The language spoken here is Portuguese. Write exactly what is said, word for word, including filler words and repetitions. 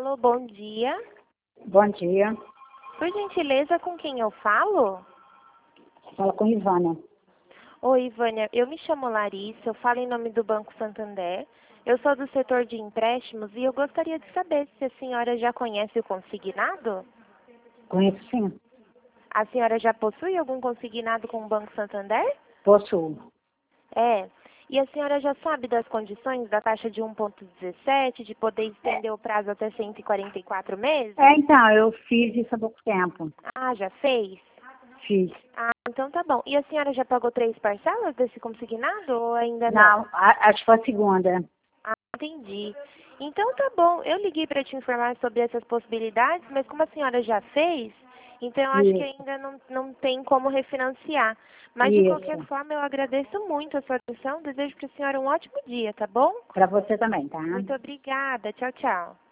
Alô, bom dia. Bom dia. Por gentileza, com quem eu falo? Fala com Ivana. Oi, Ivânia. Eu me chamo Larissa, eu falo em nome do Banco Santander. Eu sou do setor de empréstimos e eu gostaria de saber se a senhora já conhece o consignado? Conheço sim. A senhora já possui algum consignado com o Banco Santander? Possuo. É. E a senhora já sabe das condições da taxa de um vírgula dezessete, de poder estender o prazo até cento e quarenta e quatro meses? É, então, eu fiz isso há pouco tempo. Ah, já fez? Fiz. Ah, então tá bom. E a senhora já pagou três parcelas desse consignado ou ainda não? Não, a- acho que foi a segunda. Ah, entendi. Então tá bom. Eu liguei para te informar sobre essas possibilidades, mas como a senhora já fez, então eu acho que Isso, ainda não, não tem como refinanciar. Mas de qualquer isso. forma, eu agradeço muito a sua atenção. Desejo para a senhora um ótimo dia, tá bom? Para você também, tá? Muito obrigada. Tchau, tchau.